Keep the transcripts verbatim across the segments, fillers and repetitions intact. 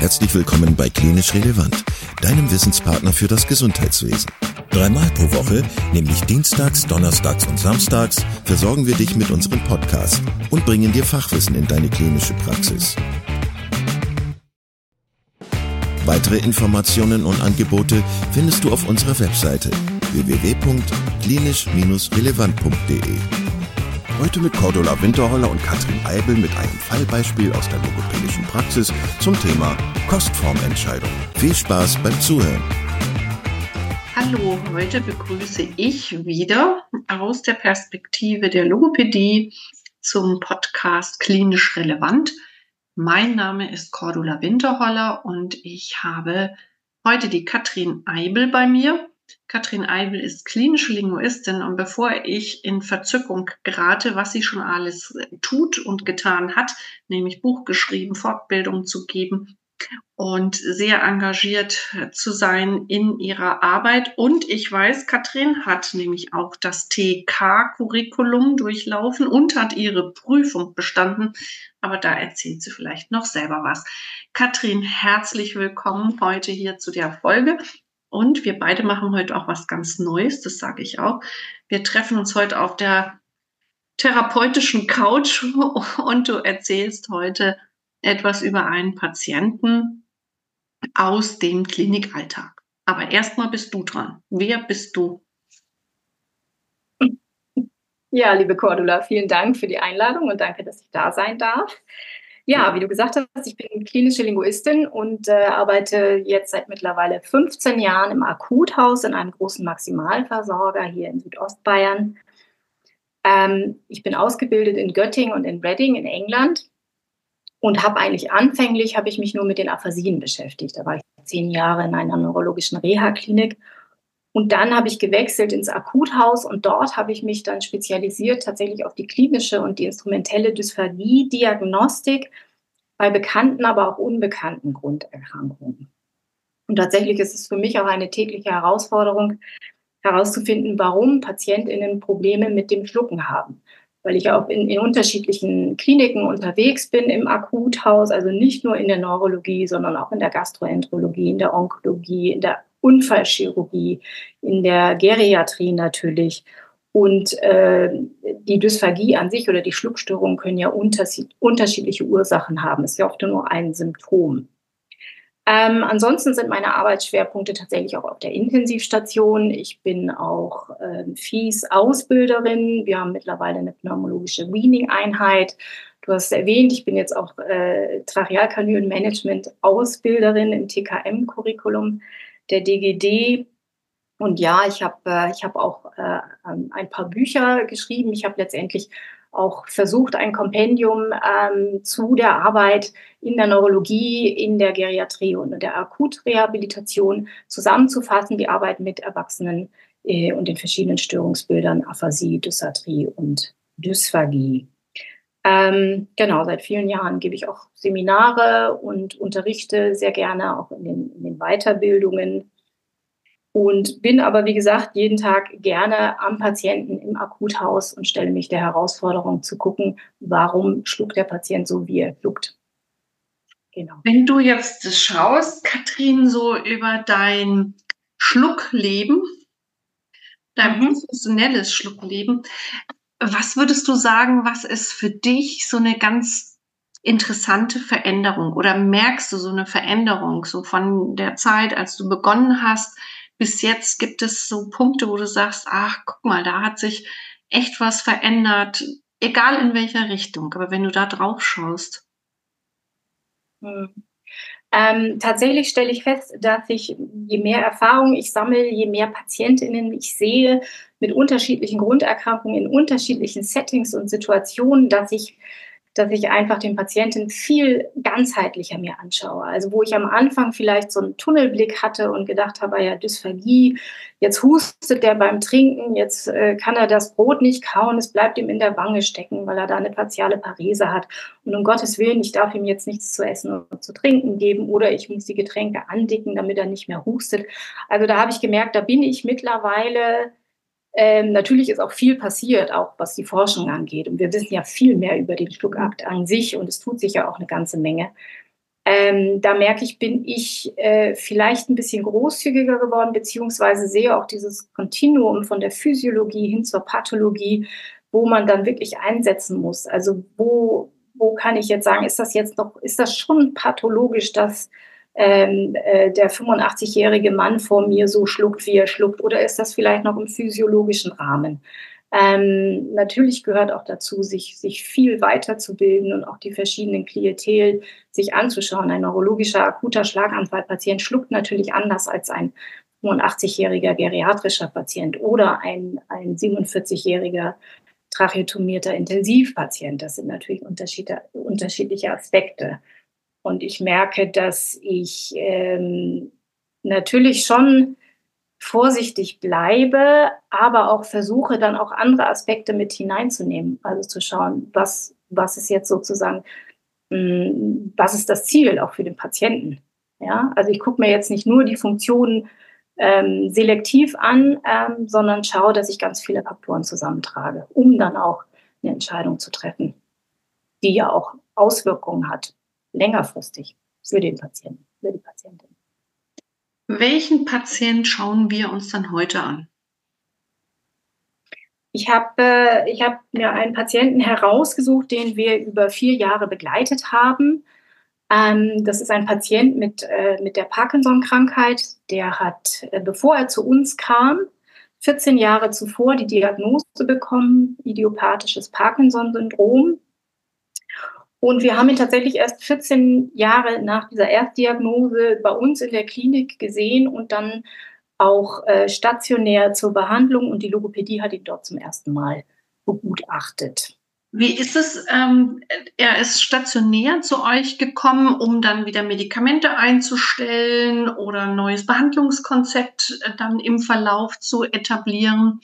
Herzlich willkommen bei Klinisch Relevant, deinem Wissenspartner für das Gesundheitswesen. Dreimal pro Woche, nämlich dienstags, donnerstags und samstags, versorgen wir dich mit unserem Podcast und bringen dir Fachwissen in deine klinische Praxis. Weitere Informationen und Angebote findest du auf unserer Webseite w w w punkt klinisch relevant punkt d e. Heute mit Cordula Winterholler und Katrin Eibel mit einem Fallbeispiel aus der logopädischen Praxis zum Thema Kostformentscheidung. Viel Spaß beim Zuhören. Hallo, heute begrüße ich wieder aus der Perspektive der Logopädie zum Podcast Klinisch Relevant. Mein Name ist Cordula Winterholler und ich habe heute die Katrin Eibel bei mir. Katrin Eibel ist klinische Linguistin und bevor ich in Verzückung gerate, was sie schon alles tut und getan hat, nämlich Buch geschrieben, Fortbildung zu geben und sehr engagiert zu sein in ihrer Arbeit. Und ich weiß, Katrin hat nämlich auch das T K-Curriculum durchlaufen und hat ihre Prüfung bestanden. Aber da erzählt sie vielleicht noch selber was. Katrin, herzlich willkommen heute hier zu der Folge. Und wir beide machen heute auch was ganz Neues, das sage ich auch. Wir treffen uns heute auf der therapeutischen Couch und du erzählst heute etwas über einen Patienten aus dem Klinikalltag. Aber erstmal bist du dran. Wer bist du? Ja, liebe Cordula, vielen Dank für die Einladung und danke, dass ich da sein darf. Ja, wie du gesagt hast, ich bin klinische Linguistin und äh, arbeite jetzt seit mittlerweile fünfzehn Jahren im Akuthaus in einem großen Maximalversorger hier in Südostbayern. Ähm, ich bin ausgebildet in Göttingen und in Reading in England und habe eigentlich anfänglich habe ich mich nur mit den Aphasien beschäftigt. Da war ich zehn Jahre in einer neurologischen Reha-Klinik. Und dann habe ich gewechselt ins Akuthaus und dort habe ich mich dann spezialisiert tatsächlich auf die klinische und die instrumentelle Dysphagie-Diagnostik bei bekannten, aber auch unbekannten Grunderkrankungen. Und tatsächlich ist es für mich auch eine tägliche Herausforderung, herauszufinden, warum PatientInnen Probleme mit dem Schlucken haben. Weil ich auch in, in unterschiedlichen Kliniken unterwegs bin im Akuthaus, also nicht nur in der Neurologie, sondern auch in der Gastroenterologie, in der Onkologie, in der Unfallchirurgie, in der Geriatrie natürlich. Und äh, die Dysphagie an sich oder die Schluckstörungen können ja unterschiedliche Ursachen haben. Es ist ja oft nur ein Symptom. Ähm, ansonsten sind meine Arbeitsschwerpunkte tatsächlich auch auf der Intensivstation. Ich bin auch äh, F I S-Ausbilderin. Wir haben mittlerweile eine pneumologische Weaning-Einheit. Du hast erwähnt, ich bin jetzt auch äh, Trachealkanülenmanagement-Ausbilderin im T K M-Curriculum der D G D. Und ja, ich habe äh, ich hab auch äh, ein paar Bücher geschrieben. Ich habe letztendlich auch versucht, ein Kompendium ähm, zu der Arbeit in der Neurologie, in der Geriatrie und in der Akutrehabilitation zusammenzufassen, die Arbeit mit Erwachsenen äh, und den verschiedenen Störungsbildern Aphasie, Dysarthrie und Dysphagie. Ähm, genau, seit vielen Jahren gebe ich auch Seminare und unterrichte sehr gerne auch in den, in den Weiterbildungen. Und bin aber, wie gesagt, jeden Tag gerne am Patienten im Akuthaus und stelle mich der Herausforderung zu gucken, warum schluckt der Patient so, wie er schluckt. Genau. Wenn du jetzt schaust, Katrin, so über dein Schluckleben, dein mhm. professionelles Schluckleben, was würdest du sagen, was ist für dich so eine ganz interessante Veränderung? Oder merkst du so eine Veränderung, so von der Zeit, als du begonnen hast, bis jetzt? Gibt es so Punkte, wo du sagst, ach, guck mal, da hat sich echt was verändert, egal in welcher Richtung, aber wenn du da drauf schaust. Hm. Ähm, tatsächlich stelle ich fest, dass ich, je mehr Erfahrung ich sammle, je mehr PatientInnen ich sehe mit unterschiedlichen Grunderkrankungen in unterschiedlichen Settings und Situationen, dass ich dass ich einfach den Patienten viel ganzheitlicher mir anschaue. Also wo ich am Anfang vielleicht so einen Tunnelblick hatte und gedacht habe, ja, Dysphagie, jetzt hustet der beim Trinken, jetzt äh, kann er das Brot nicht kauen, es bleibt ihm in der Wange stecken, weil er da eine partiale Parese hat. Und um Gottes Willen, ich darf ihm jetzt nichts zu essen und zu trinken geben oder ich muss die Getränke andicken, damit er nicht mehr hustet. Also da habe ich gemerkt, da bin ich mittlerweile. Ähm, natürlich ist auch viel passiert, auch was die Forschung angeht. Und wir wissen ja viel mehr über den Schluckakt an sich und es tut sich ja auch eine ganze Menge. Ähm, da merke ich, bin ich äh, vielleicht ein bisschen großzügiger geworden, beziehungsweise sehe auch dieses Kontinuum von der Physiologie hin zur Pathologie, wo man dann wirklich einsetzen muss. Also wo, wo kann ich jetzt sagen, ist das jetzt noch, ist das schon pathologisch, dass ähm, äh, der fünfundachtzigjährige Mann vor mir so schluckt, wie er schluckt, oder ist das vielleicht noch im physiologischen Rahmen? Ähm, natürlich gehört auch dazu, sich, sich viel weiterzubilden und auch die verschiedenen Klientel sich anzuschauen. Ein neurologischer akuter Schlaganfallpatient schluckt natürlich anders als ein fünfundachtzigjähriger geriatrischer Patient oder ein, ein siebenundvierzigjähriger tracheotomierter Intensivpatient. Das sind natürlich unterschiedliche, unterschiedliche Aspekte. Und ich merke, dass ich ähm, natürlich schon vorsichtig bleibe, aber auch versuche dann auch andere Aspekte mit hineinzunehmen. Also zu schauen, was, was ist jetzt sozusagen, mh, was ist das Ziel auch für den Patienten. Ja? Also ich gucke mir jetzt nicht nur die Funktionen ähm, selektiv an, ähm, sondern schaue, dass ich ganz viele Faktoren zusammentrage, um dann auch eine Entscheidung zu treffen, die ja auch Auswirkungen hat, längerfristig für den Patienten, für die Patientin. Welchen Patient schauen wir uns dann heute an? Ich habe äh, ich hab mir einen Patienten herausgesucht, den wir über vier Jahre begleitet haben. Ähm, das ist ein Patient mit, äh, mit der Parkinson-Krankheit. Der hat, äh, bevor er zu uns kam, vierzehn Jahre zuvor die Diagnose bekommen, idiopathisches Parkinson-Syndrom. Und wir haben ihn tatsächlich erst vierzehn Jahre nach dieser Erstdiagnose bei uns in der Klinik gesehen und dann auch äh, stationär zur Behandlung. Und die Logopädie hat ihn dort zum ersten Mal begutachtet. Wie ist es? Ähm, er ist stationär zu euch gekommen, um dann wieder Medikamente einzustellen oder ein neues Behandlungskonzept äh, dann im Verlauf zu etablieren?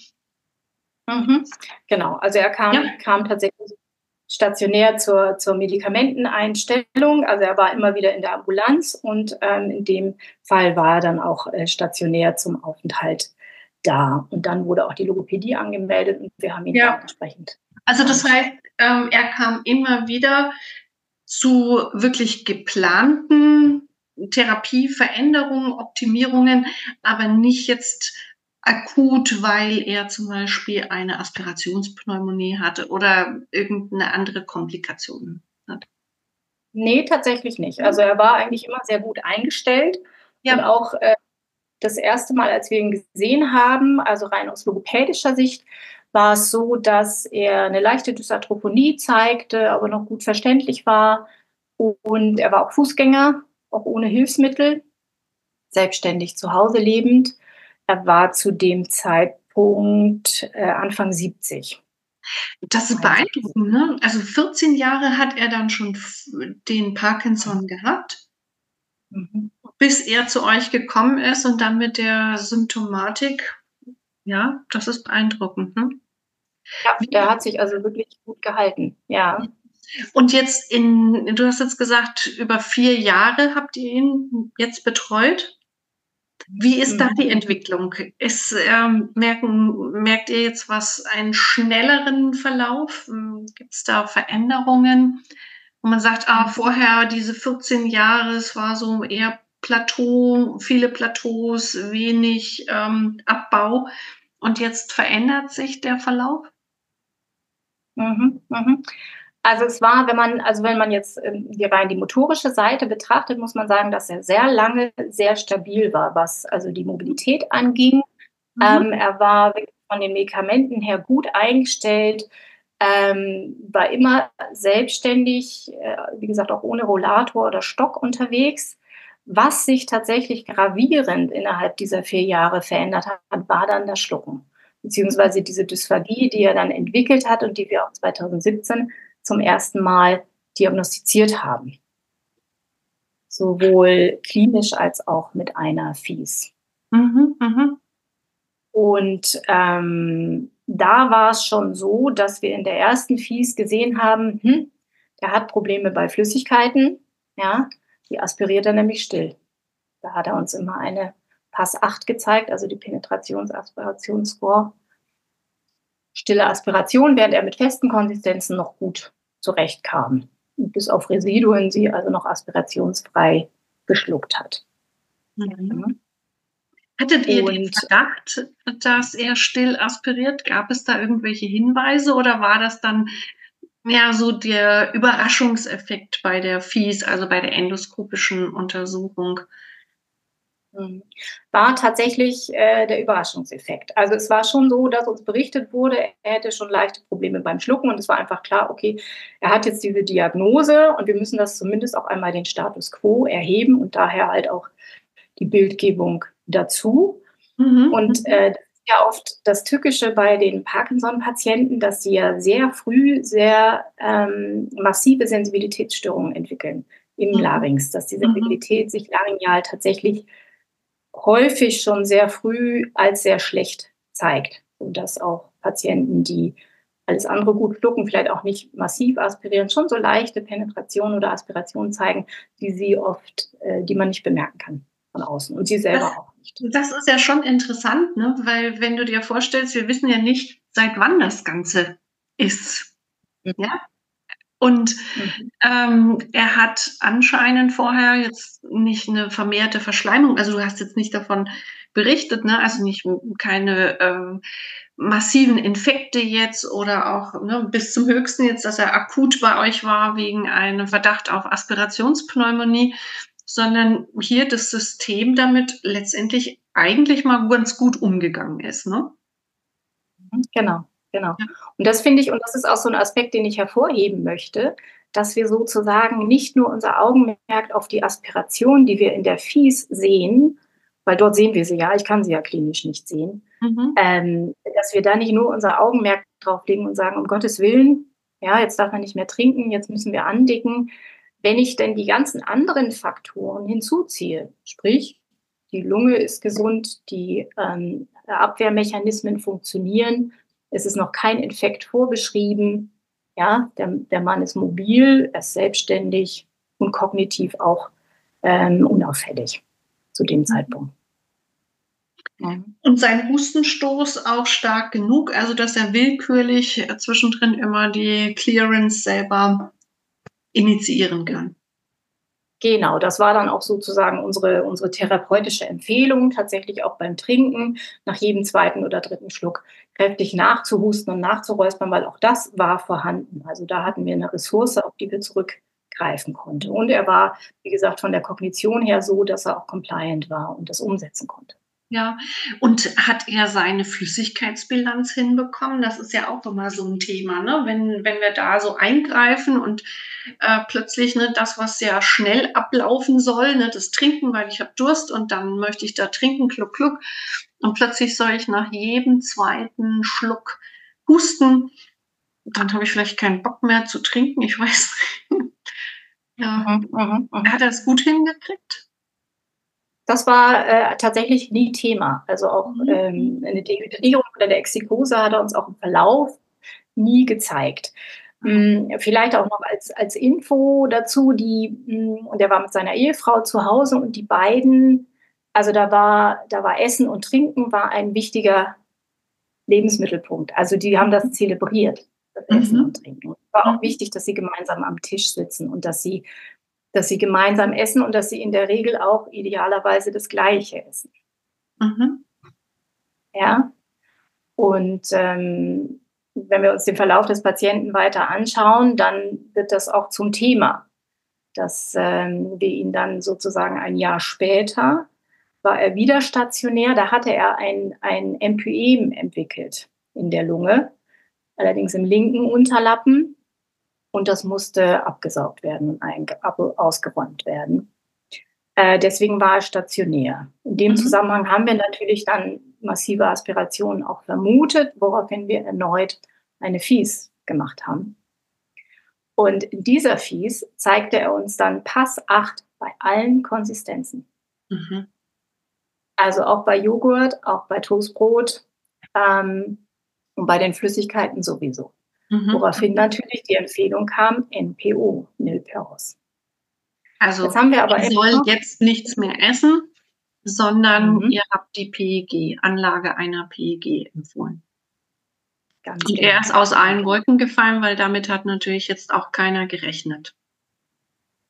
Mhm. Genau, also er kam, ja. kam tatsächlich stationär zur, zur Medikamenteneinstellung. Also er war immer wieder in der Ambulanz und ähm, in dem Fall war er dann auch äh, stationär zum Aufenthalt da. Und dann wurde auch die Logopädie angemeldet und wir haben ihn ja. dann entsprechend. Also das heißt, ähm, er kam immer wieder zu wirklich geplanten Therapieveränderungen, Optimierungen, aber nicht jetzt akut, weil er zum Beispiel eine Aspirationspneumonie hatte oder irgendeine andere Komplikation hat. Nee, tatsächlich nicht. Also er war eigentlich immer sehr gut eingestellt. Ja. Und auch äh, das erste Mal, als wir ihn gesehen haben, also rein aus logopädischer Sicht, war es so, dass er eine leichte Dysarthroponie zeigte, aber noch gut verständlich war. Und er war auch Fußgänger, auch ohne Hilfsmittel, selbstständig zu Hause lebend. Er war zu dem Zeitpunkt äh, Anfang siebzig. Das ist beeindruckend, ne? Also vierzehn Jahre hat er dann schon den Parkinson gehabt, mhm. bis er zu euch gekommen ist und dann mit der Symptomatik. Ja, das ist beeindruckend, ne? Ja, der hat sich also wirklich gut gehalten, ja. Und jetzt in, du hast jetzt gesagt, über vier Jahre habt ihr ihn jetzt betreut. Wie ist da die Entwicklung? Ist, ähm, merken, merkt ihr jetzt was, einen schnelleren Verlauf? Gibt es da Veränderungen, wo man sagt, ah, vorher diese vierzehn Jahre, es war so eher Plateau, viele Plateaus, wenig ähm, Abbau und jetzt verändert sich der Verlauf? Mhm, mhm. Also es war, wenn man, also wenn man jetzt ähm, die rein die motorische Seite betrachtet, muss man sagen, dass er sehr lange sehr stabil war, was also die Mobilität anging. Mhm. Ähm, er war von den Medikamenten her gut eingestellt, ähm, war immer selbstständig, äh, wie gesagt auch ohne Rollator oder Stock unterwegs. Was sich tatsächlich gravierend innerhalb dieser vier Jahre verändert hat, war dann das Schlucken, beziehungsweise diese Dysphagie, die er dann entwickelt hat und die wir auch zweitausendsiebzehn zum ersten Mal diagnostiziert haben. Sowohl klinisch als auch mit einer F I S. Mhm, mh. Und ähm, da war es schon so, dass wir in der ersten F I S gesehen haben, hm, der hat Probleme bei Flüssigkeiten, ja, die aspiriert er nämlich still. Da hat er uns immer eine P A S acht gezeigt, also die Penetrations-Aspirations-Score. Stille Aspiration, während er mit festen Konsistenzen noch gut zurechtkam. bis auf Residuen sie also noch aspirationsfrei geschluckt hat. Mhm. Hattet ihr Und den Verdacht, dass er still aspiriert? Gab es da irgendwelche Hinweise oder war das dann ja so der Überraschungseffekt bei der F I S, also bei der endoskopischen Untersuchung? War tatsächlich äh, der Überraschungseffekt. Also es war schon so, dass uns berichtet wurde, er hätte schon leichte Probleme beim Schlucken und es war einfach klar, okay, er hat jetzt diese Diagnose und wir müssen das zumindest auch einmal den Status quo erheben und daher halt auch die Bildgebung dazu. Mhm. Und äh, das ist ja oft das Tückische bei den Parkinson-Patienten, dass sie ja sehr früh sehr ähm, massive Sensibilitätsstörungen entwickeln im mhm. Larynx, dass die Sensibilität mhm. sich laryngeal tatsächlich häufig schon sehr früh als sehr schlecht zeigt. Und dass auch Patienten, die alles andere gut schlucken, vielleicht auch nicht massiv aspirieren, schon so leichte Penetration oder Aspiration zeigen, die sie oft, äh, die man nicht bemerken kann von außen. Und sie selber das, auch nicht. Das ist ja schon interessant, ne? Weil wenn du dir vorstellst, wir wissen ja nicht, seit wann das Ganze ist. Mhm. Ja? Und mhm. ähm, er hat anscheinend vorher jetzt nicht eine vermehrte Verschleimung, also du hast jetzt nicht davon berichtet, ne? Also nicht keine ähm, massiven Infekte jetzt oder auch ne, bis zum höchsten jetzt, dass er akut bei euch war wegen einem Verdacht auf Aspirationspneumonie, sondern hier das System damit letztendlich eigentlich mal ganz gut umgegangen ist, ne? Genau. Genau. Und das finde ich, und das ist auch so ein Aspekt, den ich hervorheben möchte, dass wir sozusagen nicht nur unser Augenmerk auf die Aspiration, die wir in der F I S sehen, weil dort sehen wir sie ja, ich kann sie ja klinisch nicht sehen, mhm. ähm, dass wir da nicht nur unser Augenmerk drauf legen und sagen, um Gottes Willen, ja, jetzt darf man nicht mehr trinken, jetzt müssen wir andicken. Wenn ich denn die ganzen anderen Faktoren hinzuziehe, sprich, die Lunge ist gesund, die ähm, Abwehrmechanismen funktionieren, es ist noch kein Infekt vorbeschrieben. Ja, der, der Mann ist mobil, er ist selbstständig und kognitiv auch ähm, unauffällig zu dem Zeitpunkt. Ja. Und sein Hustenstoß auch stark genug, also dass er willkürlich zwischendrin immer die Clearance selber initiieren kann. Genau, das war dann auch sozusagen unsere, unsere therapeutische Empfehlung, tatsächlich auch beim Trinken, nach jedem zweiten oder dritten Schluck kräftig nachzuhusten und nachzuräuspern, weil auch das war vorhanden. Also da hatten wir eine Ressource, auf die wir zurückgreifen konnten. Und er war, wie gesagt, von der Kognition her so, dass er auch compliant war und das umsetzen konnte. Ja, und hat er seine Flüssigkeitsbilanz hinbekommen? Das ist ja auch immer so ein Thema, ne? Wenn, wenn wir da so eingreifen und äh, plötzlich ne, das, was sehr schnell ablaufen soll, ne, das Trinken, weil ich habe Durst und dann möchte ich da trinken, kluck, kluck. Und plötzlich soll ich nach jedem zweiten Schluck husten. Dann habe ich vielleicht keinen Bock mehr zu trinken, ich weiß nicht. Ja. Mhm, mh, mh. Hat er es gut hingekriegt? Das war äh, tatsächlich nie Thema. Also auch ähm, eine Dehydrierung oder eine Exikose hat er uns auch im Verlauf nie gezeigt. Mhm. Ähm, vielleicht auch noch als, als Info dazu, die, mh, und er war mit seiner Ehefrau zu Hause und die beiden, also da war, da war Essen und Trinken war ein wichtiger Lebensmittelpunkt. Also die haben das zelebriert, das Essen mhm. und Trinken. Es war auch wichtig, dass sie gemeinsam am Tisch sitzen und dass sie dass sie gemeinsam essen und dass sie in der Regel auch idealerweise das Gleiche essen. Mhm. Ja, und ähm, wenn wir uns den Verlauf des Patienten weiter anschauen, dann wird das auch zum Thema, dass ähm, wir ihn dann sozusagen ein Jahr später, war er wieder stationär, da hatte er ein, ein Empyem entwickelt in der Lunge, allerdings im linken Unterlappen. Und das musste abgesaugt werden und ausgeräumt werden. Äh, deswegen war er stationär. In dem mhm. Zusammenhang haben wir natürlich dann massive Aspirationen auch vermutet, woraufhin wir erneut eine F I S gemacht haben. Und in dieser F I S zeigte er uns dann Pass acht bei allen Konsistenzen. Mhm. Also auch bei Joghurt, auch bei Toastbrot ähm, und bei den Flüssigkeiten sowieso. Mhm. Woraufhin natürlich die Empfehlung kam, N P O, Nilperos. Also jetzt haben wir aber ihr sollt jetzt nichts mehr essen, sondern mhm. ihr habt die P E G, Anlage einer P E G empfohlen. Ganz Und genau. Er ist aus allen Wolken gefallen, weil damit hat natürlich jetzt auch keiner gerechnet.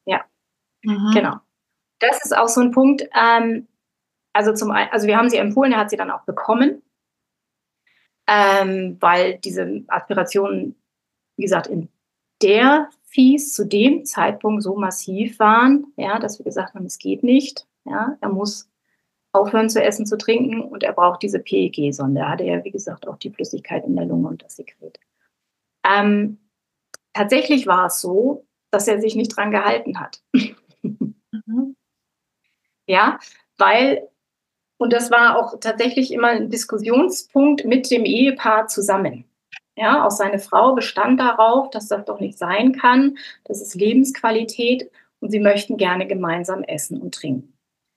Ja, Mhm. genau. Das ist auch so ein Punkt. Ähm, also zum einen, also wir haben sie empfohlen, er hat sie dann auch bekommen, ähm, weil diese Aspirationen, wie gesagt, in der Fies zu dem Zeitpunkt so massiv waren, ja, dass wir gesagt haben, es geht nicht. Ja, er muss aufhören zu essen, zu trinken und er braucht diese P E G-Sonde. Er hatte ja, wie gesagt, auch die Flüssigkeit in der Lunge und das Sekret. Ähm, tatsächlich war es so, dass er sich nicht dran gehalten hat. Mhm. Ja, weil, und das war auch tatsächlich immer ein Diskussionspunkt mit dem Ehepaar zusammen. Ja, auch seine Frau bestand darauf, dass das doch nicht sein kann. Das ist Lebensqualität und sie möchten gerne gemeinsam essen und trinken.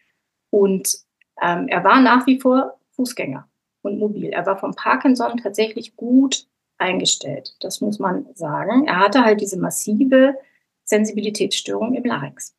Und ähm, er war nach wie vor Fußgänger und mobil. Er war vom Parkinson tatsächlich gut eingestellt. Das muss man sagen. Er hatte halt diese massive Sensibilitätsstörung im Larynx.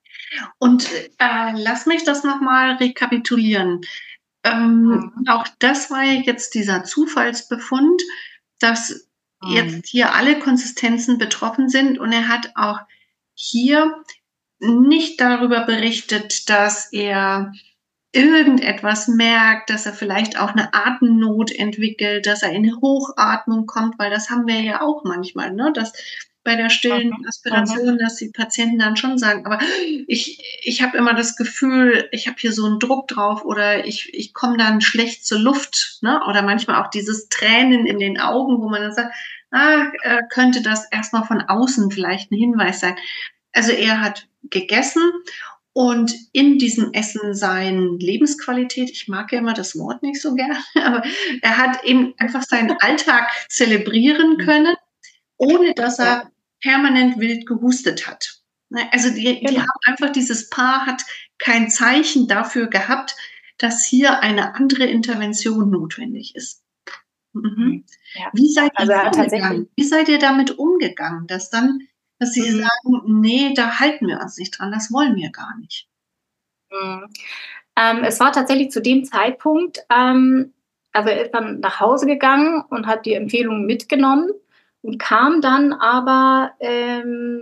Und äh, lass mich das nochmal rekapitulieren. Ähm, Mhm. auch das war ja jetzt dieser Zufallsbefund, dass Mhm. jetzt hier alle Konsistenzen betroffen sind und er hat auch hier nicht darüber berichtet, dass er irgendetwas merkt, dass er vielleicht auch eine Atemnot entwickelt, dass er in eine Hochatmung kommt, weil das haben wir ja auch manchmal, ne? Dass bei der stillen Mhm. Aspiration, dass die Patienten dann schon sagen, aber ich, ich habe immer das Gefühl, ich habe hier so einen Druck drauf oder ich, ich komme dann schlecht zur Luft, ne? Oder manchmal auch dieses Tränen in den Augen, wo man dann sagt, ah, äh, könnte das erstmal von außen vielleicht ein Hinweis sein. Also er hat gegessen und in diesem Essen seine Lebensqualität, ich mag ja immer das Wort nicht so gerne, aber er hat eben einfach seinen Alltag zelebrieren können, ohne dass er Ja. permanent wild gehustet hat. Also die, die Genau. haben einfach, dieses Paar hat kein Zeichen dafür gehabt, dass hier eine andere Intervention notwendig ist. Mhm. Ja. Wie seid ihr Also er hat tatsächlich, vorgegangen? Wie seid ihr damit umgegangen, dass dann, dass sie Mhm. sagen, nee, da halten wir uns nicht dran, das wollen wir gar nicht? Mhm. Ähm, es war tatsächlich zu dem Zeitpunkt, ähm, also er ist dann nach Hause gegangen und hat die Empfehlungen mitgenommen und kam dann aber ähm,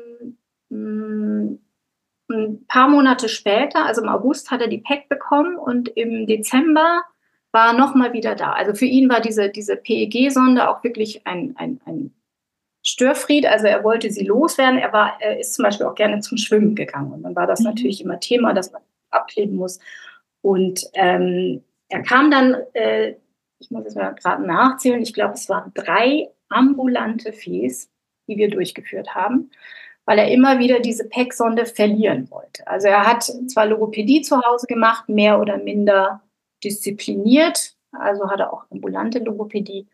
mh, ein paar Monate später, also im August hat er die P E C bekommen und im Dezember war er nochmal wieder da. Also für ihn war diese, diese P E G-Sonde auch wirklich ein, ein, ein Störfried, also er wollte sie loswerden. Er, war, er ist zum Beispiel auch gerne zum Schwimmen gegangen und dann war das Mhm. natürlich immer Thema, dass man abkleben muss. Und ähm, er kam dann, äh, ich muss jetzt mal gerade nachzählen, ich glaube, es waren drei ambulante Fes, die wir durchgeführt haben, weil er immer wieder diese P E C-Sonde verlieren wollte. Also er hat zwar Logopädie zu Hause gemacht, mehr oder minder diszipliniert, also hat er auch ambulante Logopädie,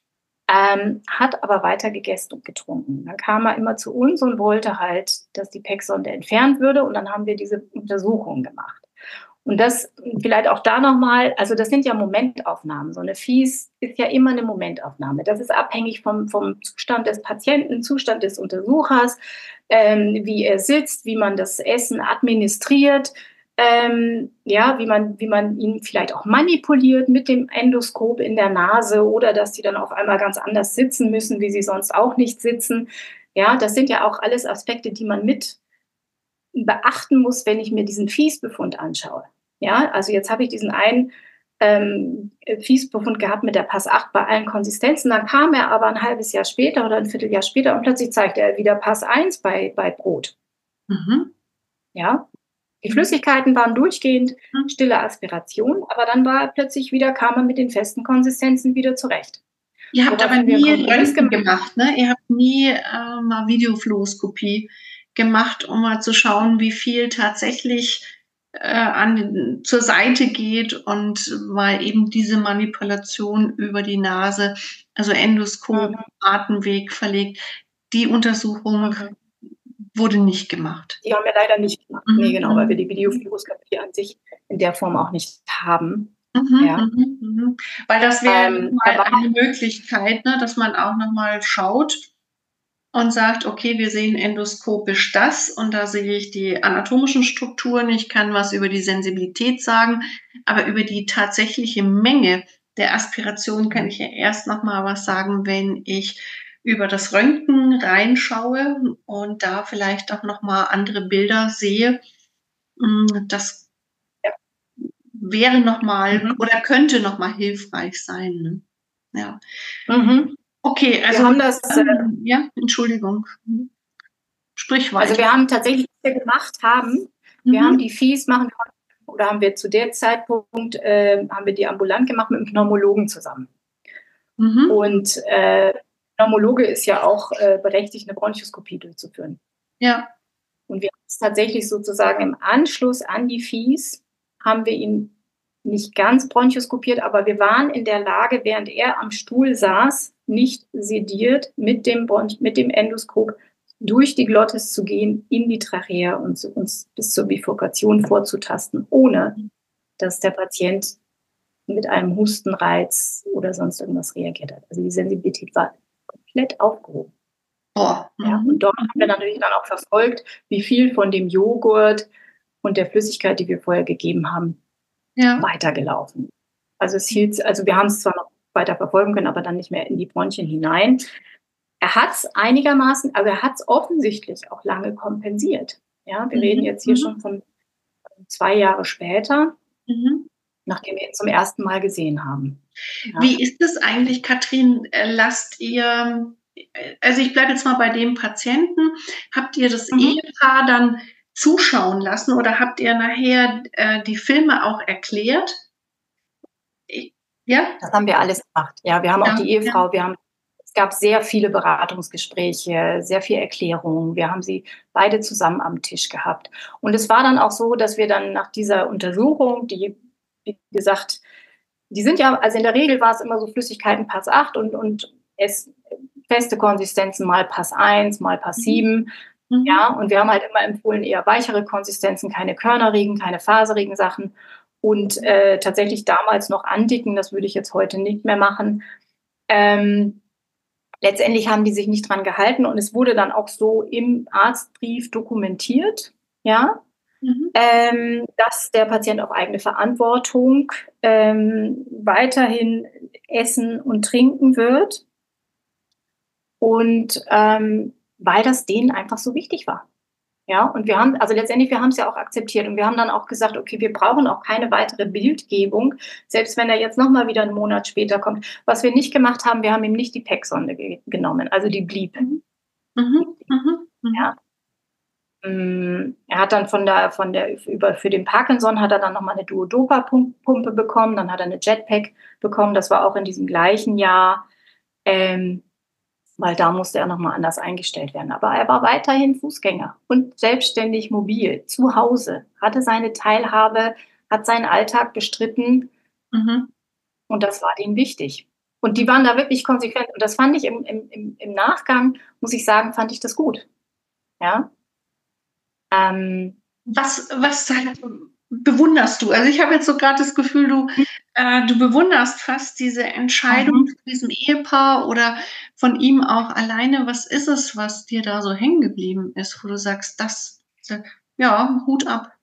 ähm, hat aber weiter gegessen und getrunken. Dann kam er immer zu uns und wollte halt, dass die P E C-Sonde entfernt würde und dann haben wir diese Untersuchung gemacht. Und das vielleicht auch da nochmal, also das sind ja Momentaufnahmen. So eine Fies ist ja immer eine Momentaufnahme. Das ist abhängig vom, vom Zustand des Patienten, Zustand des Untersuchers, ähm, wie er sitzt, wie man das Essen administriert, ähm, ja, wie man, wie man ihn vielleicht auch manipuliert mit dem Endoskop in der Nase oder dass die dann auf einmal ganz anders sitzen müssen, wie sie sonst auch nicht sitzen. Ja, das sind ja auch alles Aspekte, die man mit beachten muss, wenn ich mir diesen Fiesbefund anschaue. Ja, also jetzt habe ich diesen einen ähm, Fiesbefund gehabt mit der Pass acht bei allen Konsistenzen. Dann kam er aber ein halbes Jahr später oder ein Vierteljahr später und plötzlich zeigte er wieder Pass eins bei, bei Brot. Mhm. Ja, die Flüssigkeiten waren durchgehend stille Aspiration, aber dann war er plötzlich wieder, kam er mit den festen Konsistenzen wieder zurecht. Ihr habt aber Woraufhin wir einen nie Kompromiss Röntgen gemacht. gemacht, ne? Ihr habt nie äh, mal Videofluoroskopie gemacht, um mal zu schauen, wie viel tatsächlich äh, an, zur Seite geht und mal eben diese Manipulation über die Nase, also Endoskop, Mhm. Atemweg verlegt. Die Untersuchung Mhm. wurde nicht gemacht. Die haben wir leider nicht gemacht. Mhm. Nee, genau, weil wir die Videofluoroskopie an sich in der Form auch nicht haben. Mhm, Ja. mhm, mhm. Weil das wäre Ähm, mal aber eine Möglichkeit, ne, dass man auch noch mal schaut und sagt, okay, wir sehen endoskopisch das und da sehe ich die anatomischen Strukturen, ich kann was über die Sensibilität sagen, aber über die tatsächliche Menge der Aspiration kann ich ja erst noch mal was sagen, wenn ich über das Röntgen reinschaue und da vielleicht auch nochmal andere Bilder sehe. Das wäre nochmal Mhm. oder könnte nochmal hilfreich sein. Ne? Ja. Mhm. Okay, also wir haben das, äh, ja, Entschuldigung. Sprich weiter. Also wir haben tatsächlich, was wir gemacht haben, Mhm. wir haben die Fees machen oder haben wir zu dem Zeitpunkt äh, haben wir die ambulant gemacht mit einem Pneumologen zusammen. Mhm. Und äh, Pneumologe ist ja auch äh, berechtigt, eine Bronchoskopie durchzuführen. Ja. Und wir haben es tatsächlich sozusagen im Anschluss an die Fees, haben wir ihn nicht ganz bronchoskopiert, aber wir waren in der Lage, während er am Stuhl saß, nicht sediert, mit dem, Bronch, mit dem Endoskop durch die Glottis zu gehen, in die Trachea und uns bis zur Bifurkation vorzutasten, ohne dass der Patient mit einem Hustenreiz oder sonst irgendwas reagiert hat. Also die Sensibilität war komplett aufgehoben. Oh. Ja, und dort haben wir natürlich dann auch verfolgt, wie viel von dem Joghurt und der Flüssigkeit, die wir vorher gegeben haben, ja. weitergelaufen. Also es hielt, also wir haben es zwar noch weiter verfolgen können, aber dann nicht mehr in die Bronchien hinein. Er hat es einigermaßen, aber er hat es offensichtlich auch lange kompensiert. Ja, wir mhm. reden jetzt hier mhm. schon von zwei Jahre später, mhm. nachdem wir ihn zum ersten Mal gesehen haben. Ja. Wie ist es eigentlich, Katrin? Lasst ihr, also ich bleibe jetzt mal bei dem Patienten, habt ihr das mhm. Ehepaar dann zuschauen lassen oder habt ihr nachher äh, die Filme auch erklärt? Ja? Das haben wir alles gemacht. Ja, wir haben ja, auch die Ehefrau, ja. wir haben Es gab sehr viele Beratungsgespräche, sehr viel Erklärungen. Wir haben sie beide zusammen am Tisch gehabt. Und es war dann auch so, dass wir dann nach dieser Untersuchung, die, wie gesagt, die sind ja, also in der Regel war es immer so Flüssigkeiten Pass acht und, und es, feste Konsistenzen mal Pass eins, mal Pass sieben. Mhm. Ja, und wir haben halt immer empfohlen, eher weichere Konsistenzen, keine körnerigen, keine faserigen Sachen. Und äh, tatsächlich damals noch andicken, das würde ich jetzt heute nicht mehr machen. Ähm, Letztendlich haben die sich nicht dran gehalten und es wurde dann auch so im Arztbrief dokumentiert, ja, mhm. ähm, dass der Patient auf eigene Verantwortung ähm, weiterhin essen und trinken wird und ähm, weil das denen einfach so wichtig war. Ja, und wir haben, also letztendlich, wir haben es ja auch akzeptiert und wir haben dann auch gesagt, okay, wir brauchen auch keine weitere Bildgebung, selbst wenn er jetzt nochmal wieder einen Monat später kommt. Was wir nicht gemacht haben, wir haben ihm nicht die P E C-Sonde ge- genommen, also die blieb. Mhm. Mhm. Mhm. Ja. Er hat dann von der, von der, über, für den Parkinson hat er dann nochmal eine Duodopa-Pumpe bekommen, dann hat er eine Jetpack bekommen, das war auch in diesem gleichen Jahr. Ähm, weil da musste er nochmal anders eingestellt werden. Aber er war weiterhin Fußgänger und selbstständig mobil, zu Hause, hatte seine Teilhabe, hat seinen Alltag bestritten mhm. und das war denen wichtig. Und die waren da wirklich konsequent und das fand ich im, im, im Nachgang, muss ich sagen, fand ich das gut. Ja. Ähm, was, was bewunderst du? Also ich habe jetzt so gerade das Gefühl, du, äh, du bewunderst fast diese Entscheidung mhm. von diesem Ehepaar oder von ihm auch alleine. Was ist es, was dir da so hängen geblieben ist, wo du sagst, das, ja, Hut ab?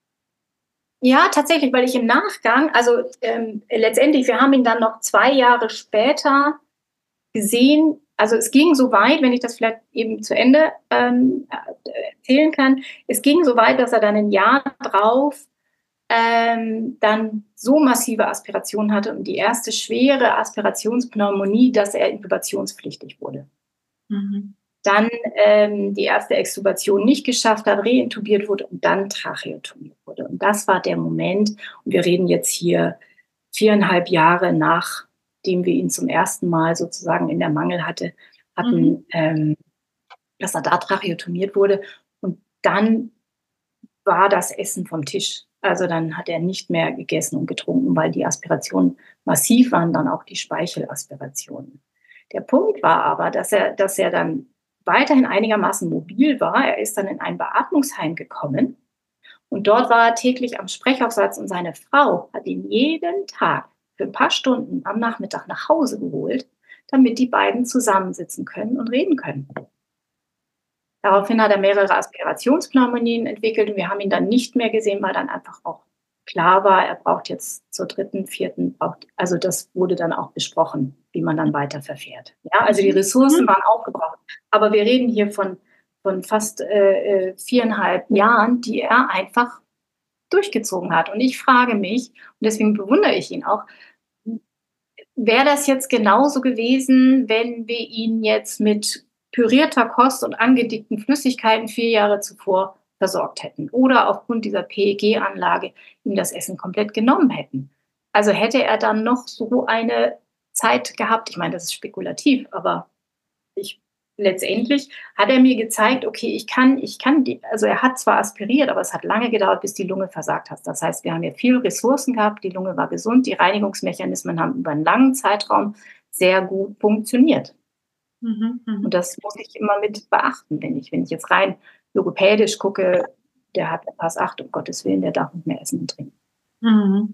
Ja, tatsächlich, weil ich im Nachgang, also ähm, letztendlich, wir haben ihn dann noch zwei Jahre später gesehen. Also es ging so weit, wenn ich das vielleicht eben zu Ende ähm, erzählen kann, es ging so weit, dass er dann ein Jahr drauf ähm, dann so massive Aspirationen hatte und die erste schwere Aspirationspneumonie, dass er intubationspflichtig wurde. Mhm. Dann ähm, die erste Extubation nicht geschafft hat, reintubiert wurde und dann tracheotomiert wurde. Und das war der Moment, und wir reden jetzt hier viereinhalb Jahre nachdem wir ihn zum ersten Mal sozusagen in der Mangel hatte, hatten, mhm. ähm, dass er da tracheotomiert wurde. Und dann war das Essen vom Tisch. Also dann hat er nicht mehr gegessen und getrunken, weil die Aspirationen massiv waren, dann auch die Speichelaspirationen. Der Punkt war aber, dass er, dass er dann weiterhin einigermaßen mobil war. Er ist dann in ein Beatmungsheim gekommen und dort war er täglich am Sprechaufsatz und seine Frau hat ihn jeden Tag für ein paar Stunden am Nachmittag nach Hause geholt, damit die beiden zusammensitzen können und reden können. Daraufhin hat er mehrere Aspirationspneumonien entwickelt und wir haben ihn dann nicht mehr gesehen, weil dann einfach auch klar war, er braucht jetzt zur dritten, vierten, braucht, also das wurde dann auch besprochen. wie man dann weiter verfährt. Ja, also die Ressourcen waren aufgebraucht. Aber wir reden hier von, von fast äh, viereinhalb Jahren, die er einfach durchgezogen hat. Und ich frage mich, und deswegen bewundere ich ihn auch, wäre das jetzt genauso gewesen, wenn wir ihn jetzt mit pürierter Kost und angedickten Flüssigkeiten vier Jahre zuvor versorgt hätten oder aufgrund dieser P E G-Anlage ihm das Essen komplett genommen hätten? Also hätte er dann noch so eine Zeit gehabt, ich meine, das ist spekulativ, aber ich, letztendlich hat er mir gezeigt, okay, ich kann, ich kann die, also er hat zwar aspiriert, aber es hat lange gedauert, bis die Lunge versagt hat. Das heißt, wir haben ja viele Ressourcen gehabt, die Lunge war gesund, die Reinigungsmechanismen haben über einen langen Zeitraum sehr gut funktioniert. Mhm, mh. Und das muss ich immer mit beachten, wenn ich, wenn ich jetzt rein logopädisch gucke, der hat Pass acht, um Gottes Willen, der darf nicht mehr essen und trinken. Mhm.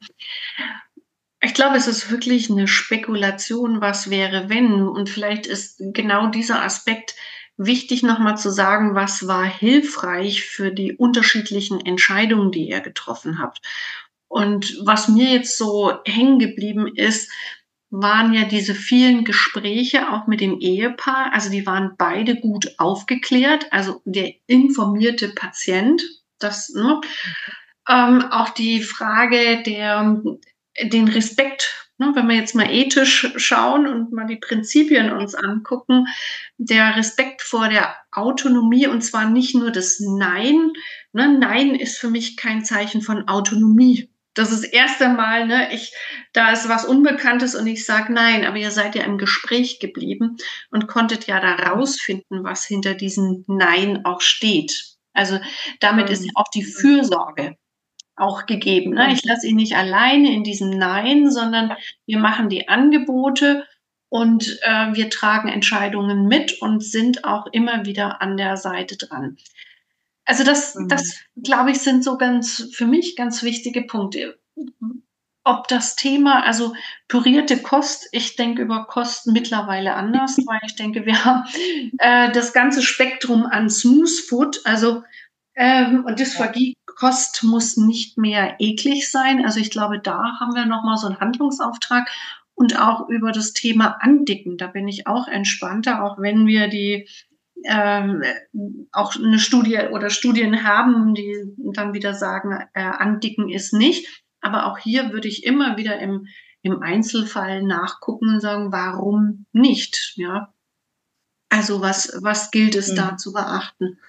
Ich glaube, es ist wirklich eine Spekulation, was wäre, wenn. Und vielleicht ist genau dieser Aspekt wichtig, nochmal zu sagen, was war hilfreich für die unterschiedlichen Entscheidungen, die er getroffen hat. Und was mir jetzt so hängen geblieben ist, waren ja diese vielen Gespräche auch mit dem Ehepaar. Also die waren beide gut aufgeklärt. Also der informierte Patient, das, ne? Ähm, auch die Frage der den Respekt, ne, wenn wir jetzt mal ethisch schauen und mal die Prinzipien uns angucken, der Respekt vor der Autonomie, und zwar nicht nur das Nein. Ne, Nein ist für mich kein Zeichen von Autonomie. Das ist das erste Mal, ne, ich, da ist was Unbekanntes und ich sage Nein, aber ihr seid ja im Gespräch geblieben und konntet ja da rausfinden, was hinter diesem Nein auch steht. Also damit ist ja auch die Fürsorge auch gegeben. Ne? Ich lasse ihn nicht alleine in diesem Nein, sondern wir machen die Angebote und äh, wir tragen Entscheidungen mit und sind auch immer wieder an der Seite dran. Also das, mhm. das glaube ich, sind so ganz, für mich ganz wichtige Punkte. Ob das Thema, also pürierte Kost, ich denke über Kost mittlerweile anders, weil ich denke, wir haben äh, das ganze Spektrum an Smooth Food, also ähm, und Dysphagie, Kost muss nicht mehr eklig sein. Also ich glaube, da haben wir nochmal so einen Handlungsauftrag. Und auch über das Thema Andicken, da bin ich auch entspannter, auch wenn wir die ähm, auch eine Studie oder Studien haben, die dann wieder sagen, äh, Andicken ist nicht. Aber auch hier würde ich immer wieder im, im Einzelfall nachgucken und sagen, warum nicht? Ja? Also was, was gilt es mhm. da zu beachten?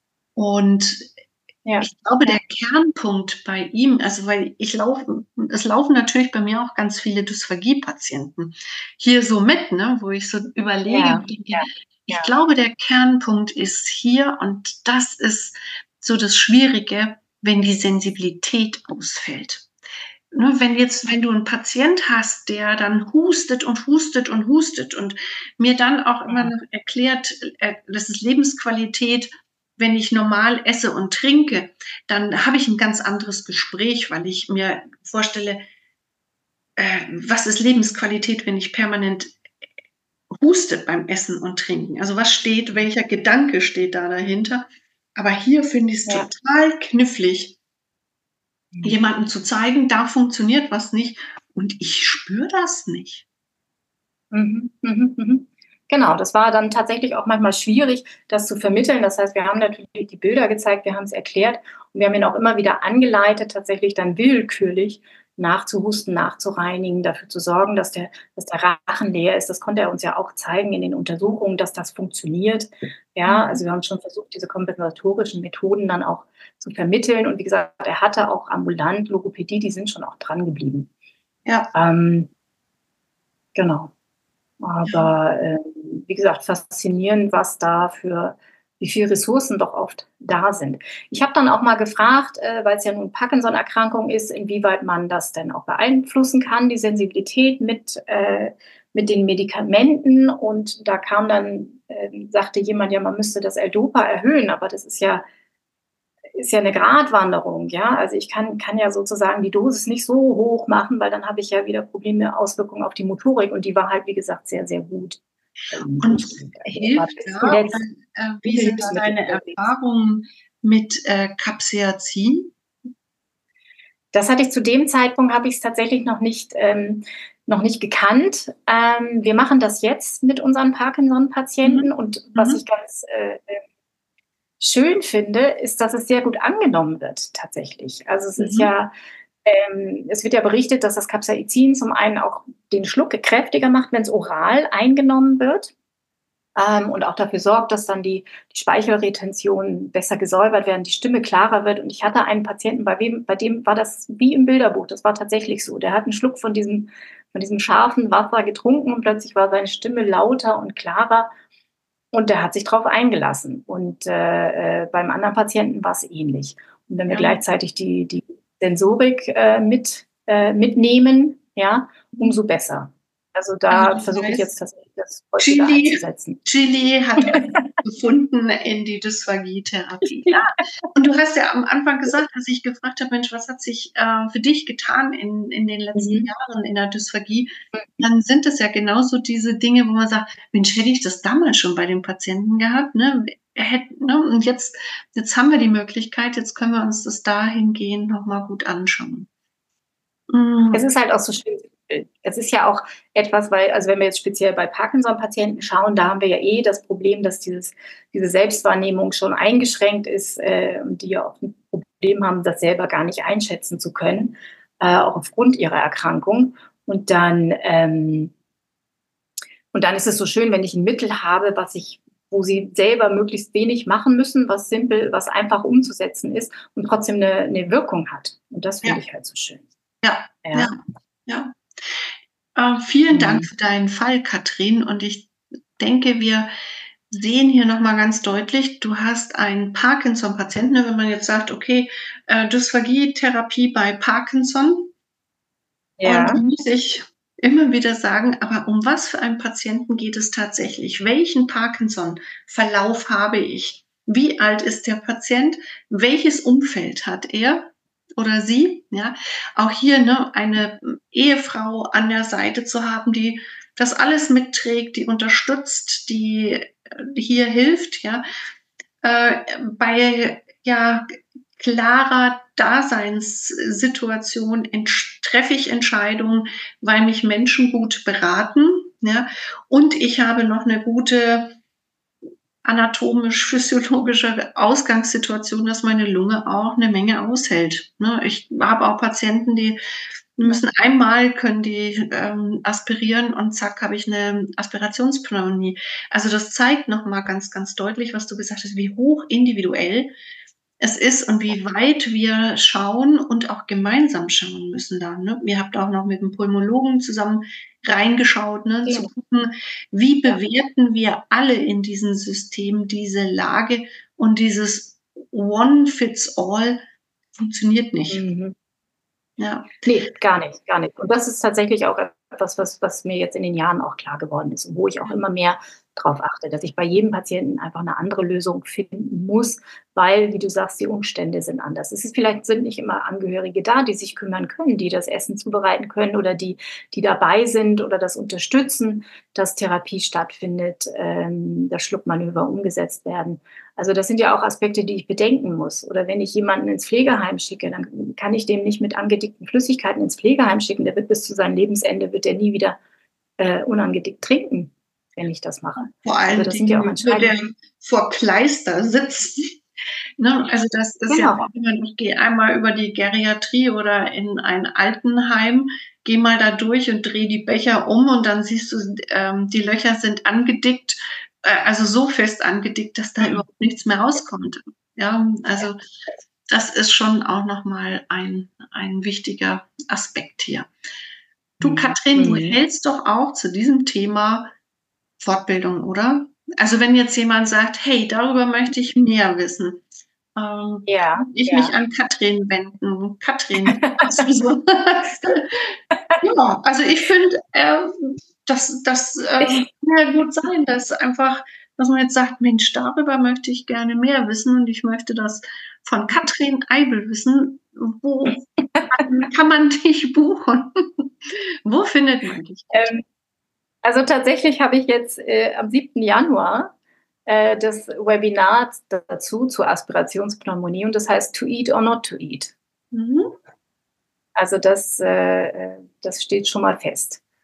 Und ja. ich glaube, der Kernpunkt bei ihm, also weil ich laufe, es laufen natürlich bei mir auch ganz viele Dysphagie-Patienten hier so mit, ne, wo ich so überlege, ja. ich ja. Ja. glaube, der Kernpunkt ist hier, und das ist so das Schwierige, wenn die Sensibilität ausfällt. Ne, wenn jetzt, wenn du einen Patient hast, der dann hustet und hustet und hustet und mir dann auch immer noch erklärt, äh, das ist Lebensqualität, wenn ich normal esse und trinke, dann habe ich ein ganz anderes Gespräch, weil ich mir vorstelle, äh, was ist Lebensqualität, wenn ich permanent huste beim Essen und Trinken? Also was steht, welcher Gedanke steht da dahinter? Aber hier finde ich es ja. total knifflig, mhm. jemandem zu zeigen, da funktioniert was nicht und ich spüre das nicht. Mhm, mhm, mhm. Genau, das war dann tatsächlich auch manchmal schwierig, das zu vermitteln. Das heißt, wir haben natürlich die Bilder gezeigt, wir haben es erklärt und wir haben ihn auch immer wieder angeleitet, tatsächlich dann willkürlich nachzuhusten, nachzureinigen, dafür zu sorgen, dass der, dass der Rachen leer ist. Das konnte er uns ja auch zeigen in den Untersuchungen, dass das funktioniert. Ja, also wir haben schon versucht, diese kompensatorischen Methoden dann auch zu vermitteln. Und wie gesagt, er hatte auch ambulant Logopädie, die sind schon auch dran geblieben. Ja. Ähm, genau. Aber äh, wie gesagt, faszinierend, was da für, wie viele Ressourcen doch oft da sind. Ich habe dann auch mal gefragt, äh, weil es ja nun Parkinson-Erkrankung ist, inwieweit man das denn auch beeinflussen kann, die Sensibilität mit, äh, mit den Medikamenten. Und da kam dann, äh, sagte jemand, ja, man müsste das L-Dopa erhöhen, aber das ist ja ist ja eine Gratwanderung, ja. Also ich kann, kann ja sozusagen die Dosis nicht so hoch machen, weil dann habe ich ja wieder Probleme, Auswirkungen auf die Motorik und die war halt, wie gesagt, sehr, sehr gut. Und hilft da, äh, wie sind da deine Erfahrungen mit äh, Capsaicin? Das hatte ich zu dem Zeitpunkt, habe ich es tatsächlich noch nicht ähm, noch nicht gekannt. Ähm, wir machen das jetzt mit unseren Parkinson-Patienten Mhm. und was Mhm. ich ganz äh, schön finde, ist, dass es sehr gut angenommen wird tatsächlich. Also es ist Mhm. ja, ähm, es wird ja berichtet, dass das Capsaicin zum einen auch den Schluck kräftiger macht, wenn es oral eingenommen wird. Ähm, und auch dafür sorgt, dass dann die, die Speichelretention besser gesäubert werden, die Stimme klarer wird. Und ich hatte einen Patienten, bei, wem, bei dem war das wie im Bilderbuch. Das war tatsächlich so. Der hat einen Schluck von diesem, von diesem scharfen Wasser getrunken und plötzlich war seine Stimme lauter und klarer. Und der hat sich darauf eingelassen. Und äh, äh, beim anderen Patienten war es ähnlich. Und wenn wir Ja. gleichzeitig die, die Sensorik äh, mit, äh, mitnehmen, ja, umso besser. Also da Also das versuche ich heißt, jetzt tatsächlich das häufiger Chili, einzusetzen. Chili hat gefunden in die Dysphagie-Therapie. Ja. Und du hast ja am Anfang gesagt, als ich gefragt habe, Mensch, was hat sich äh, für dich getan in, in den letzten Mhm. Jahren in der Dysphagie? Dann sind es ja genauso diese Dinge, wo man sagt, Mensch, hätte ich das damals schon bei den Patienten gehabt, ne? Hätte, ne? Und jetzt, jetzt haben wir die Möglichkeit, jetzt können wir uns das dahingehend nochmal gut anschauen. Mhm. Es ist halt auch so schön. Es ist ja auch etwas, weil, also wenn wir jetzt speziell bei Parkinson-Patienten schauen, da haben wir ja eh das Problem, dass dieses, diese Selbstwahrnehmung schon eingeschränkt ist äh, und die ja auch ein Problem haben, das selber gar nicht einschätzen zu können, äh, auch aufgrund ihrer Erkrankung. Und dann, ähm, und dann ist es so schön, wenn ich ein Mittel habe, was ich, wo sie selber möglichst wenig machen müssen, was simpel, was einfach umzusetzen ist und trotzdem eine, eine Wirkung hat. Und das finde Ja. ich halt so schön. Ja, Ja. ja, ja. Äh, vielen Dank Mhm. für deinen Fall, Katrin. Und ich denke, wir sehen hier nochmal ganz deutlich, du hast einen Parkinson-Patienten, wenn man jetzt sagt, okay, äh, Dysphagie-Therapie bei Parkinson. Und da Ja. muss ich immer wieder sagen, aber um was für einen Patienten geht es tatsächlich? Welchen Parkinson-Verlauf habe ich? Wie alt ist der Patient? Welches Umfeld hat er oder sie? Ja, auch hier ne, eine Ehefrau an der Seite zu haben, die das alles mitträgt, die unterstützt, die äh, hier hilft. Ja, äh, bei ja klarer Daseinssituation treffe ich Entscheidungen, weil mich Menschen gut beraten, ja, und ich habe noch eine gute anatomisch-physiologische Ausgangssituation, dass meine Lunge auch eine Menge aushält. Ne? Ich habe auch Patienten, die müssen einmal können die ähm, aspirieren und zack habe ich eine Aspirationspneumonie. Also das zeigt nochmal ganz, ganz deutlich, was du gesagt hast, wie hoch individuell es ist und wie weit wir schauen und auch gemeinsam schauen müssen dann. Ne? Ihr habt auch noch mit dem Pulmologen zusammen reingeschaut, ne? Ja. Zu gucken, wie bewerten wir alle in diesem System diese Lage und dieses One fits all funktioniert nicht. Mhm. Ja. Nee, gar nicht, gar nicht. Und das ist tatsächlich auch etwas, was, was mir jetzt in den Jahren auch klar geworden ist und wo ich auch immer mehr drauf achte, dass ich bei jedem Patienten einfach eine andere Lösung finden muss, weil, wie du sagst, die Umstände sind anders. Es ist vielleicht sind nicht immer Angehörige da, die sich kümmern können, die das Essen zubereiten können oder die, die dabei sind oder das unterstützen, dass Therapie stattfindet, ähm, dass Schluckmanöver umgesetzt werden. Also das sind ja auch Aspekte, die ich bedenken muss. Oder wenn ich jemanden ins Pflegeheim schicke, dann kann ich dem nicht mit angedickten Flüssigkeiten ins Pflegeheim schicken. Der wird bis zu seinem Lebensende, wird der nie wieder äh, unangedickt trinken, wenn ich das mache. Vor allem also das sind ja auch Dinge, der vor Kleister sitzt. Ne? Also das ist genau. ja, ich gehe einmal über die Geriatrie oder in ein Altenheim, geh mal da durch und dreh die Becher um und dann siehst du, ähm, die Löcher sind angedickt, äh, also so fest angedickt, dass da mhm. überhaupt nichts mehr rauskommt. Ja, also das ist schon auch nochmal ein, ein wichtiger Aspekt hier. Du, Katrin, du mhm. hältst doch auch zu diesem Thema Fortbildung, oder? Also wenn jetzt jemand sagt, hey, darüber möchte ich mehr wissen, ähm, ja, ich ja. mich an Katrin wenden. Katrin, so. Ja, also ich finde, äh, das, das äh, kann ja gut sein, dass einfach, dass man jetzt sagt, Mensch, darüber möchte ich gerne mehr wissen und ich möchte das von Katrin Eibel wissen. Wo kann man dich buchen? Wo findet man dich? Ähm, also tatsächlich habe ich jetzt äh, am siebten Januar äh, das Webinar dazu zur Aspirationspneumonie und das heißt To Eat or Not to Eat. Mhm. Also das, äh, das steht schon mal fest.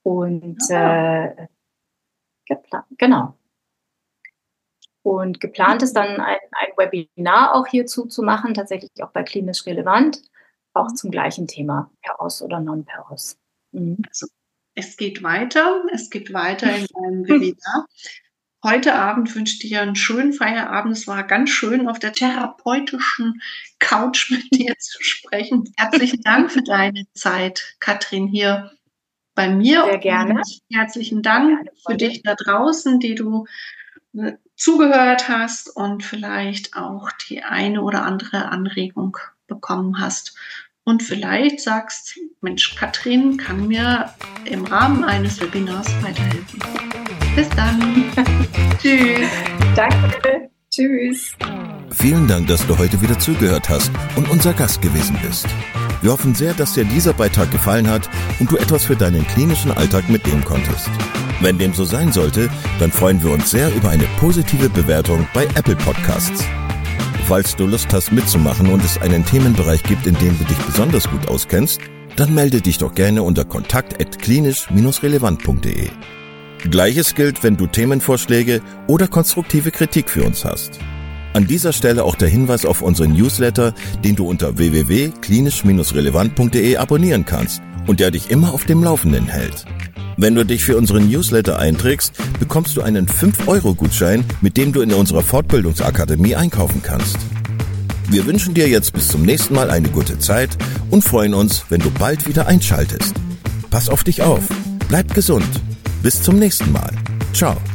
Und ja. äh, geplant, genau. Und geplant ist dann ein, ein Webinar auch hierzu zu machen, tatsächlich auch bei Klinisch Relevant, auch zum gleichen Thema, Per-Os oder Non-Per-Os. Mhm. Also, es geht weiter, es geht weiter in einem Webinar. Heute Abend wünsche ich dir einen schönen Feierabend. Es war ganz schön, auf der therapeutischen Couch mit dir zu sprechen. Herzlichen Dank für deine Zeit, Katrin, hier bei mir. Sehr gerne. Und herzlichen Dank für dich da draußen, die du zugehört hast und vielleicht auch die eine oder andere Anregung bekommen hast. Und vielleicht sagst, Mensch, Katrin kann mir im Rahmen eines Webinars weiterhelfen. Bis dann. Tschüss. Danke. Tschüss. Vielen Dank, dass du heute wieder zugehört hast und unser Gast gewesen bist. Wir hoffen sehr, dass dir dieser Beitrag gefallen hat und du etwas für deinen klinischen Alltag mitnehmen konntest. Wenn dem so sein sollte, dann freuen wir uns sehr über eine positive Bewertung bei Apple Podcasts. Falls du Lust hast mitzumachen und es einen Themenbereich gibt, in dem du dich besonders gut auskennst, dann melde dich doch gerne unter kontakt at klinisch relevant punkt de. Gleiches gilt, wenn du Themenvorschläge oder konstruktive Kritik für uns hast. An dieser Stelle auch der Hinweis auf unseren Newsletter, den du unter w w w punkt klinisch relevant punkt de abonnieren kannst und der dich immer auf dem Laufenden hält. Wenn du dich für unseren Newsletter einträgst, bekommst du einen fünf Euro Gutschein, mit dem du in unserer Fortbildungsakademie einkaufen kannst. Wir wünschen dir jetzt bis zum nächsten Mal eine gute Zeit und freuen uns, wenn du bald wieder einschaltest. Pass auf dich auf, bleib gesund. Bis zum nächsten Mal. Ciao.